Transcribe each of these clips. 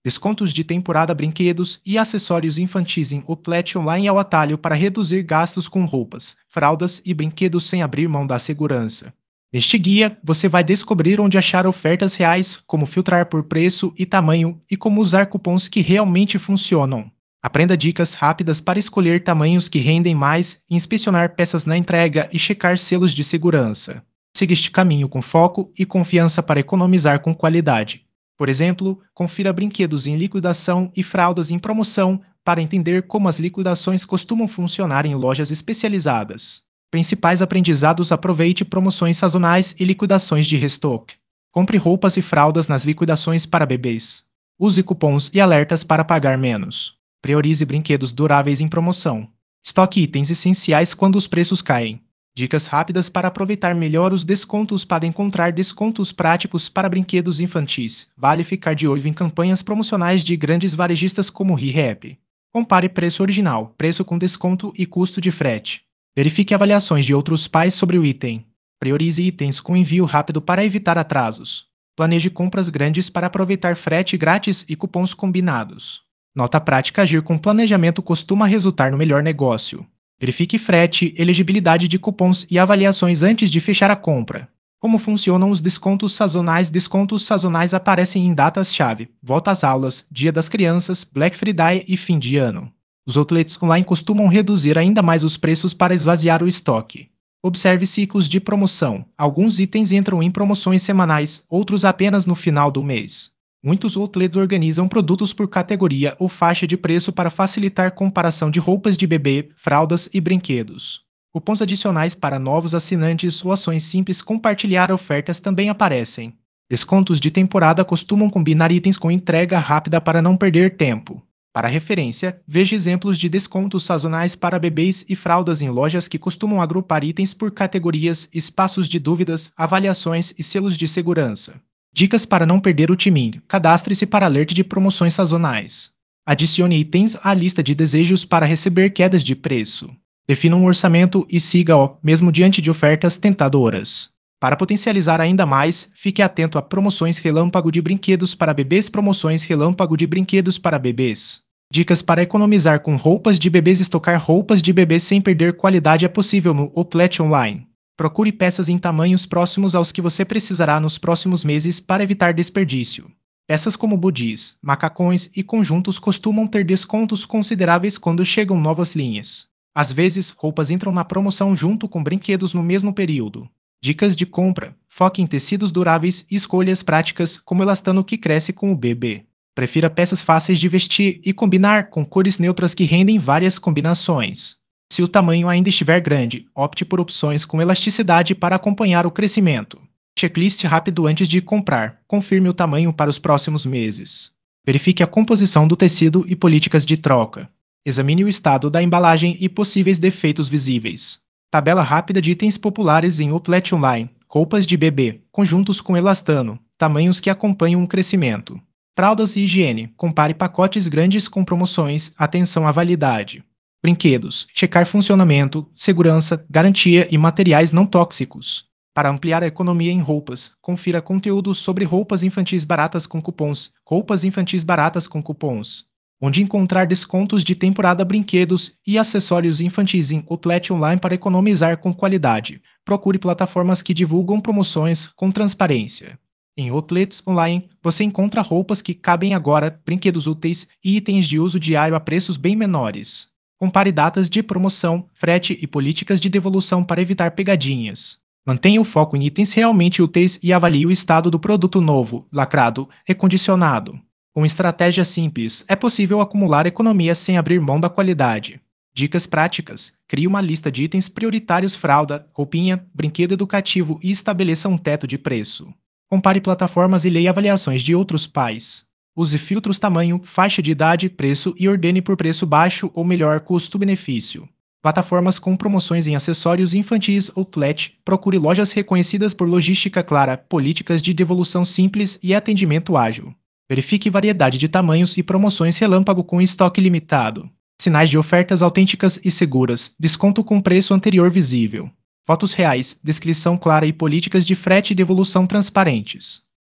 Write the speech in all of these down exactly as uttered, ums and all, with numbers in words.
Descontos de temporada, brinquedos e acessórios infantis em Outlet Online é o atalho para reduzir gastos com roupas, fraldas e brinquedos sem abrir mão da segurança. Neste guia, você vai descobrir onde achar ofertas reais, como filtrar por preço e tamanho e como usar cupons que realmente funcionam. Aprenda dicas rápidas para escolher tamanhos que rendem mais, inspecionar peças na entrega e checar selos de segurança. Siga este caminho com foco e confiança para economizar com qualidade. Por exemplo, confira brinquedos em liquidação e fraldas em promoção para entender como as liquidações costumam funcionar em lojas especializadas. Principais aprendizados: aproveite promoções sazonais e liquidações de restock. Compre roupas e fraldas nas liquidações para bebês. Use cupons e alertas para pagar menos. Priorize brinquedos duráveis em promoção. Estoque itens essenciais quando os preços caem. Dicas rápidas para aproveitar melhor os descontos: para encontrar descontos práticos para brinquedos infantis. Vale ficar de olho em campanhas promocionais de grandes varejistas como ReHap. Compare preço original, preço com desconto e custo de frete. Verifique avaliações de outros pais sobre o item. Priorize itens com envio rápido para evitar atrasos. Planeje compras grandes para aproveitar frete grátis e cupons combinados. Nota prática: agir com planejamento costuma resultar no melhor negócio. Verifique frete, elegibilidade de cupons e avaliações antes de fechar a compra. Como funcionam os descontos sazonais? Descontos sazonais aparecem em datas-chave, volta às aulas, Dia das Crianças, Black Friday e fim de ano. Os outlets online costumam reduzir ainda mais os preços para esvaziar o estoque. Observe ciclos de promoção. Alguns itens entram em promoções semanais, outros apenas no final do mês. Muitos outlets organizam produtos por categoria ou faixa de preço para facilitar comparação de roupas de bebê, fraldas e brinquedos. Cupons adicionais para novos assinantes ou ações simples compartilhar ofertas também aparecem. Descontos de temporada costumam combinar itens com entrega rápida para não perder tempo. Para referência, veja exemplos de descontos sazonais para bebês e fraldas em lojas que costumam agrupar itens por categorias, espaços de dúvidas, avaliações e selos de segurança. Dicas para não perder o timing: cadastre-se para alerta de promoções sazonais. Adicione itens à lista de desejos para receber quedas de preço. Defina um orçamento e siga-o, mesmo diante de ofertas tentadoras. Para potencializar ainda mais, fique atento a promoções relâmpago de brinquedos para bebês. Promoções relâmpago de brinquedos para bebês. Dicas para economizar com roupas de bebês: estocar roupas de bebês sem perder qualidade é possível no Outlet Online. Procure peças em tamanhos próximos aos que você precisará nos próximos meses para evitar desperdício. Peças como budis, macacões e conjuntos costumam ter descontos consideráveis quando chegam novas linhas. Às vezes, roupas entram na promoção junto com brinquedos no mesmo período. Dicas de compra: foque em tecidos duráveis e escolhas práticas, como elastano que cresce com o bebê. Prefira peças fáceis de vestir e combinar, com cores neutras que rendem várias combinações. Se o tamanho ainda estiver grande, opte por opções com elasticidade para acompanhar o crescimento. Checklist rápido antes de comprar: confirme o tamanho para os próximos meses. Verifique a composição do tecido e políticas de troca. Examine o estado da embalagem e possíveis defeitos visíveis. Tabela rápida de itens populares em Outlet Online: roupas de bebê, conjuntos com elastano, tamanhos que acompanham o crescimento. Fraldas e higiene: compare pacotes grandes com promoções, atenção à validade. Brinquedos: checar funcionamento, segurança, garantia e materiais não tóxicos. Para ampliar a economia em roupas, confira conteúdos sobre roupas infantis baratas com cupons, roupas infantis baratas com cupons. Onde encontrar descontos de temporada, brinquedos e acessórios infantis em Outlet Online para economizar com qualidade. Procure plataformas que divulgam promoções com transparência. Em Outlets Online, você encontra roupas que cabem agora, brinquedos úteis e itens de uso diário a preços bem menores. Compare datas de promoção, frete e políticas de devolução para evitar pegadinhas. Mantenha o foco em itens realmente úteis e avalie o estado do produto novo, lacrado, recondicionado. Com estratégias simples, é possível acumular economia sem abrir mão da qualidade. Dicas práticas: crie uma lista de itens prioritários: fralda, roupinha, brinquedo educativo e estabeleça um teto de preço. Compare plataformas e leia avaliações de outros pais. Use filtros tamanho, faixa de idade, preço e ordene por preço baixo ou melhor custo-benefício. Plataformas com promoções em acessórios infantis. Outlet: procure lojas reconhecidas por logística clara, políticas de devolução simples e atendimento ágil. Verifique variedade de tamanhos e promoções relâmpago com estoque limitado. Sinais de ofertas autênticas e seguras. Desconto com preço anterior visível. Fotos reais, descrição clara e políticas de frete e devolução transparentes.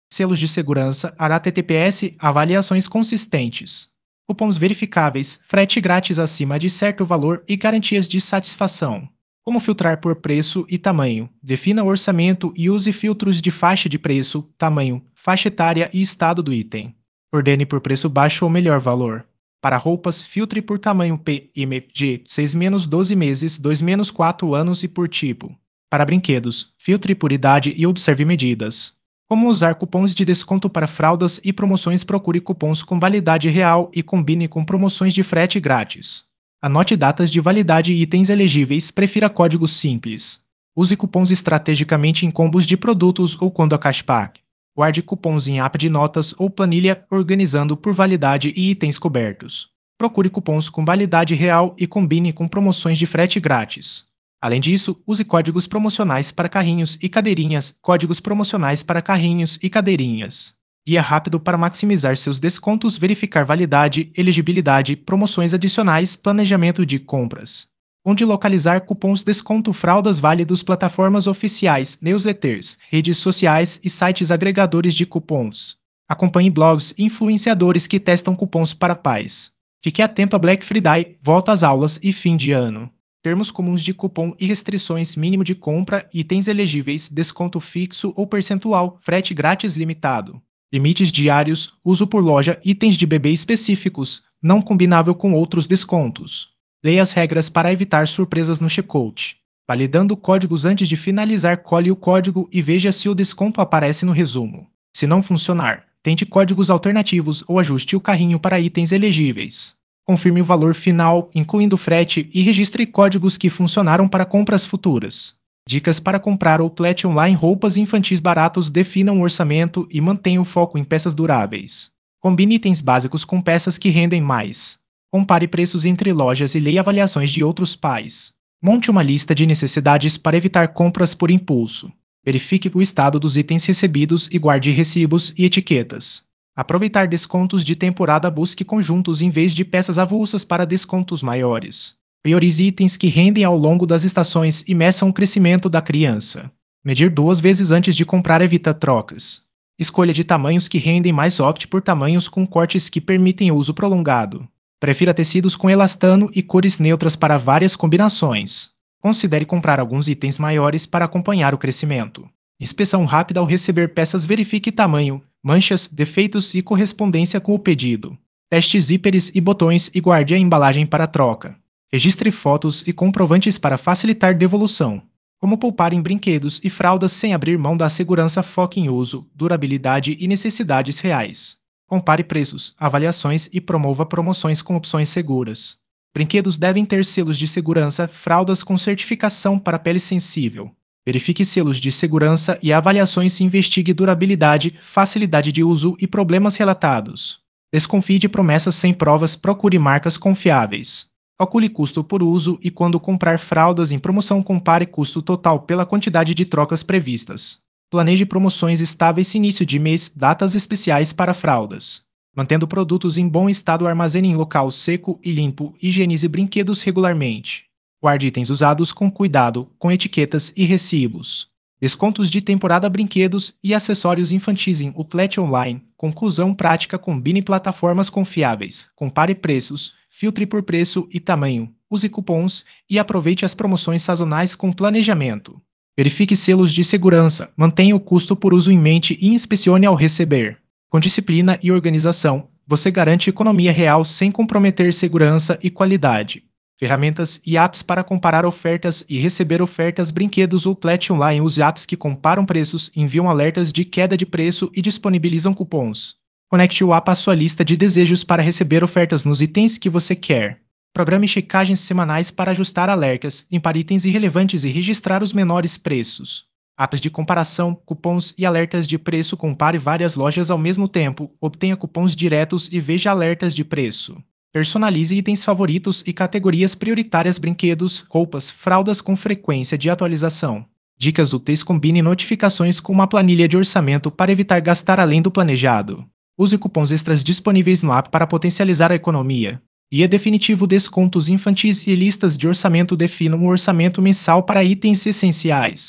Selos de segurança, H T T P S, avaliações consistentes. Cupons verificáveis, frete grátis acima de certo valor e garantias de satisfação. Como filtrar por preço e tamanho? Defina o orçamento e use filtros de faixa de preço, tamanho, faixa etária e estado do item. Ordene por preço baixo ou melhor valor. Para roupas, filtre por tamanho P, M, G, seis a doze meses, dois a quatro anos e por tipo. Para brinquedos, filtre por idade e observe medidas. Como usar cupons de desconto para fraldas e promoções? Procure cupons com validade real e combine com promoções de frete grátis. Anote datas de validade e itens elegíveis, prefira códigos simples. Use cupons estrategicamente em combos de produtos ou quando a cashback. Guarde cupons em app de notas ou planilha, organizando por validade e itens cobertos. Procure cupons com validade real e combine com promoções de frete grátis. Além disso, use códigos promocionais para carrinhos e cadeirinhas, códigos promocionais para carrinhos e cadeirinhas. Guia rápido para maximizar seus descontos, verificar validade, elegibilidade, promoções adicionais, planejamento de compras. Onde localizar cupons desconto fraldas válidos, plataformas oficiais, newsletters, redes sociais e sites agregadores de cupons. Acompanhe blogs e influenciadores que testam cupons para pais. Fique atento a Black Friday, volta às aulas e fim de ano. Termos comuns de cupom e restrições: mínimo de compra, itens elegíveis, desconto fixo ou percentual, frete grátis limitado. Limites diários, uso por loja, itens de bebê específicos, não combinável com outros descontos. Leia as regras para evitar surpresas no checkout. Validando códigos antes de finalizar, colhe o código e veja se o desconto aparece no resumo. Se não funcionar, tente códigos alternativos ou ajuste o carrinho para itens elegíveis. Confirme o valor final, incluindo frete, e registre códigos que funcionaram para compras futuras. Dicas para comprar outlet online: roupas infantis baratos. Defina um orçamento e mantenha o foco em peças duráveis. Combine itens básicos com peças que rendem mais. Compare preços entre lojas e leia avaliações de outros pais. Monte uma lista de necessidades para evitar compras por impulso. Verifique o estado dos itens recebidos e guarde recibos e etiquetas. Aproveitar descontos de temporada: busque conjuntos em vez de peças avulsas para descontos maiores. Priorize itens que rendem ao longo das estações e meça o crescimento da criança. Medir duas vezes antes de comprar evita trocas. Escolha de tamanhos que rendem mais, opte por tamanhos com cortes que permitem uso prolongado. Prefira tecidos com elastano e cores neutras para várias combinações. Considere comprar alguns itens maiores para acompanhar o crescimento. Inspeção rápida: ao receber peças, verifique tamanho, manchas, defeitos e correspondência com o pedido. Teste zíperes e botões e guarde a embalagem para troca. Registre fotos e comprovantes para facilitar devolução. Como poupar em brinquedos e fraldas sem abrir mão da segurança? Foque em uso, durabilidade e necessidades reais. Compare preços, avaliações e promova promoções com opções seguras. Brinquedos devem ter selos de segurança, fraldas com certificação para pele sensível. Verifique selos de segurança e avaliações e investigue durabilidade, facilidade de uso e problemas relatados. Desconfie de promessas sem provas, procure marcas confiáveis. Calcule custo por uso e, quando comprar fraldas em promoção, compare custo total pela quantidade de trocas previstas. Planeje promoções estáveis: início de mês, datas especiais para fraldas. Mantendo produtos em bom estado, armazene em local seco e limpo, higienize brinquedos regularmente. Guarde itens usados com cuidado, com etiquetas e recibos. Descontos de temporada: brinquedos e acessórios infantis em outlet online. Conclusão prática: combine plataformas confiáveis, compare preços, filtre por preço e tamanho, use cupons e aproveite as promoções sazonais com planejamento. Verifique selos de segurança, mantenha o custo por uso em mente e inspecione ao receber. Com disciplina e organização, você garante economia real sem comprometer segurança e qualidade. Ferramentas e apps para comparar ofertas e receber ofertas: brinquedos outlet online. Use apps que comparam preços, enviam alertas de queda de preço e disponibilizam cupons. Conecte o app à sua lista de desejos para receber ofertas nos itens que você quer. Programe checagens semanais para ajustar alertas, limpar itens irrelevantes e registrar os menores preços. Apps de comparação, cupons e alertas de preço: compare várias lojas ao mesmo tempo, obtenha cupons diretos e veja alertas de preço. Personalize itens favoritos e categorias prioritárias: brinquedos, roupas, fraldas com frequência de atualização. Dicas úteis: combine notificações com uma planilha de orçamento para evitar gastar além do planejado. Use cupons extras disponíveis no app para potencializar a economia. Guia definitivo: descontos infantis e listas de orçamento. Defina um orçamento mensal para itens essenciais.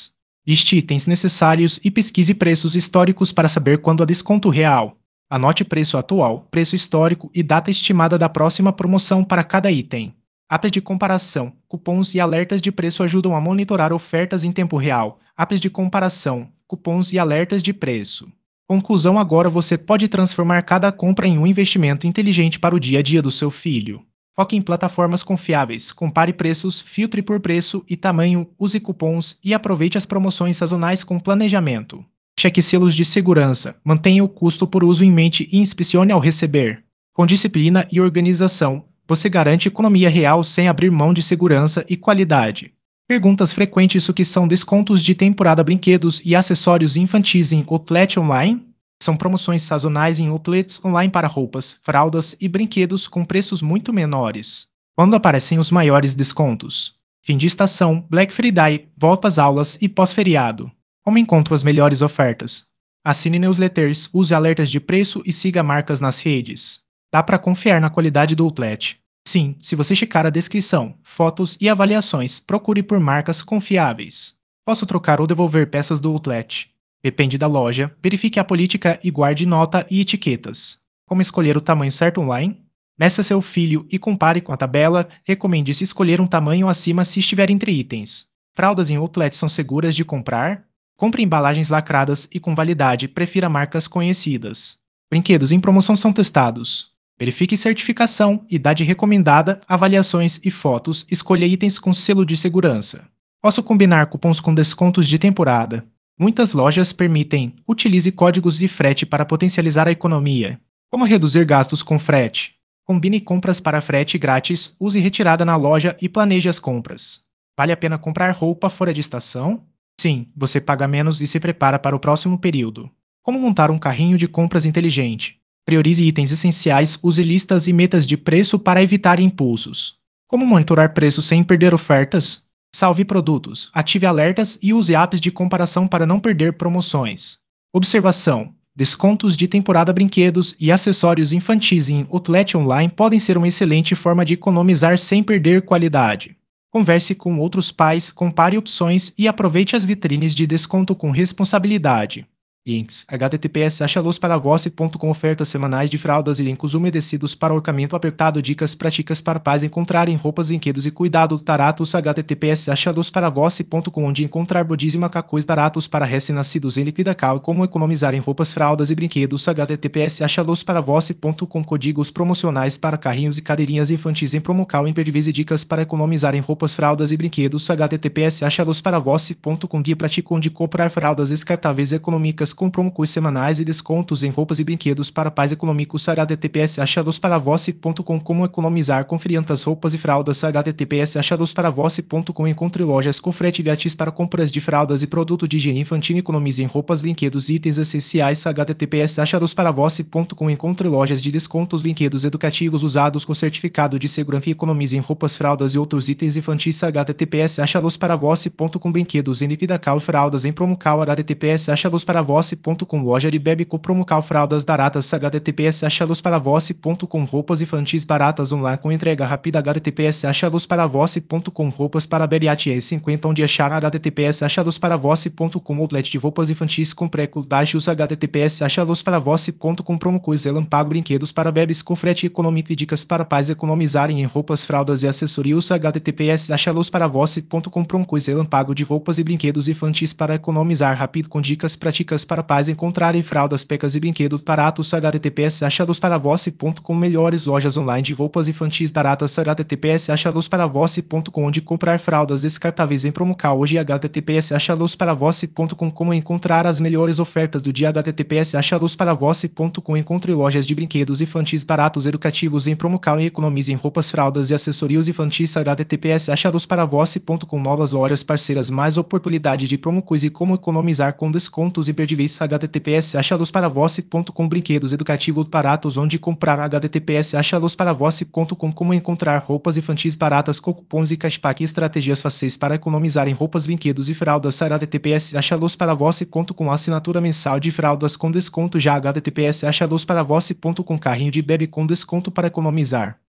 Liste itens necessários e pesquise preços históricos para saber quando há desconto real. Anote preço atual, preço histórico e data estimada da próxima promoção para cada item. Apps de comparação, cupons e alertas de preço ajudam a monitorar ofertas em tempo real. Apps de comparação, cupons e alertas de preço. Conclusão: agora você pode transformar cada compra em um investimento inteligente para o dia a dia do seu filho. Foque em plataformas confiáveis, compare preços, filtre por preço e tamanho, use cupons e aproveite as promoções sazonais com planejamento. Cheque selos de segurança, mantenha o custo por uso em mente e inspecione ao receber. Com disciplina e organização, você garante economia real sem abrir mão de segurança e qualidade. Perguntas frequentes: o que são descontos de temporada, brinquedos e acessórios infantis em outlet online? São promoções sazonais em outlets online para roupas, fraldas e brinquedos com preços muito menores. Quando aparecem os maiores descontos? Fim de estação, Black Friday, volta às aulas e pós-feriado. Como encontro as melhores ofertas? Assine newsletters, use alertas de preço e siga marcas nas redes. Dá para confiar na qualidade do outlet? Sim, se você checar a descrição, fotos e avaliações, procure por marcas confiáveis. Posso trocar ou devolver peças do outlet? Depende da loja, verifique a política e guarde nota e etiquetas. Como escolher o tamanho certo online? Meça seu filho e compare com a tabela. Recomende-se escolher um tamanho acima se estiver entre itens. Fraldas em outlet são seguras de comprar? Compre embalagens lacradas e com validade, prefira marcas conhecidas. Brinquedos em promoção são testados. Verifique certificação, idade recomendada, avaliações e fotos, escolha itens com selo de segurança. Posso combinar cupons com descontos de temporada? Muitas lojas permitem. Utilize códigos de frete para potencializar a economia. Como reduzir gastos com frete? Combine compras para frete grátis, use retirada na loja e planeje as compras. Vale a pena comprar roupa fora de estação? Sim, você paga menos e se prepara para o próximo período. Como montar um carrinho de compras inteligente? Priorize itens essenciais, use listas e metas de preço para evitar impulsos. Como monitorar preços sem perder ofertas? Salve produtos, ative alertas e use apps de comparação para não perder promoções. Observação: descontos de temporada, brinquedos e acessórios infantis em outlet online podem ser uma excelente forma de economizar sem perder qualidade. Converse com outros pais, compare opções e aproveite as vitrines de desconto com responsabilidade. Links: https achalosparavoce ponto com ofertas semanais de fraldas e links umedecidos para orçamento apertado, dicas práticas para pais encontrarem roupas, brinquedos e cuidado taratos. Https achalosparavoce ponto com, onde encontrar bodis e macacões baratos para recém-nascidos em liquidacal e como economizar em roupas, fraldas e brinquedos. Https achalosparavoce ponto com, códigos promocionais para carrinhos e cadeirinhas infantis em promocal, imperdíveis e dicas para economizar em roupas, fraldas e brinquedos. Https achalosparavoce ponto com, guia prático onde comprar fraldas descartáveis econômicas com promos semanais e descontos em roupas e brinquedos para pais econômicos. Https achalosparavoce ponto com, como economizar com friantas, roupas e fraldas. Https achalosparavoce ponto com, encontre lojas com frete grátis para compras de fraldas e produtos de higiene infantil, economize em roupas, brinquedos e itens essenciais. Https achalosparavoce ponto com, encontre lojas de descontos, brinquedos educativos usados com certificado de segurança e economize em roupas, fraldas e outros itens infantis. Https achalosparavoce ponto com, brinquedos em liquidacal e fraldas em promocal. Https achalosparavoce ponto com, loja de bebê com promocal, fraldas baratas. Https achalosparavoce ponto com, roupas infantis baratas online com entrega rápida. Https achalosparavoce ponto com, roupas para bariátrica cinquenta onde achar. Https achalosparavoce ponto com, outlet de roupas infantis com preços baixos. Https achalosparavoce ponto com, promocos relampago, brinquedos para bebês com frete econômico e dicas para pais economizarem em roupas, fraldas e acessórios. Https achalosparavoce ponto com, promocos relampago de roupas e brinquedos infantis para economizar rápido com dicas práticas para pais encontrarem fraldas, pecas e brinquedos baratos. Https achalosparavoce ponto com, melhores lojas online de roupas infantis baratas. Https achalosparavoce ponto com, onde comprar fraldas descartáveis em promocal hoje. Https achalosparavoce ponto com, como encontrar as melhores ofertas do dia. Https achalosparavoce ponto com, encontre lojas de brinquedos infantis baratos educativos em promocal e economize em roupas, fraldas e acessórios infantis. Https achalosparavoce ponto com, novas lojas parceiras, mais oportunidade de promocos e como economizar com descontos imperdíveis. Https achalosparavoce ponto com, brinquedos educativos baratos onde comprar. Https achalosparavoce ponto com, como encontrar roupas infantis baratas com cupons e cashback e estratégias fáceis para economizar em roupas, brinquedos e fraldas. Https achalosparavoce ponto com, assinatura mensal de fraldas com desconto já. Https achalosparavoce ponto com, carrinho de bebê com desconto para economizar.